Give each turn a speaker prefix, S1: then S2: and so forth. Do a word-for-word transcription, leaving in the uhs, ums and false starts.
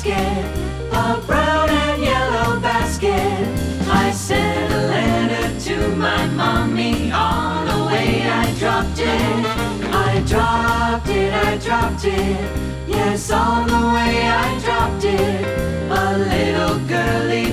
S1: basket, a brown and yellow basket. I sent a letter to my mommy. On the way I dropped it. I dropped it, I dropped it. Yes, on the way I dropped it. A little girlie